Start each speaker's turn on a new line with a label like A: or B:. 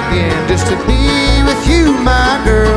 A: again just to be with you, my girl.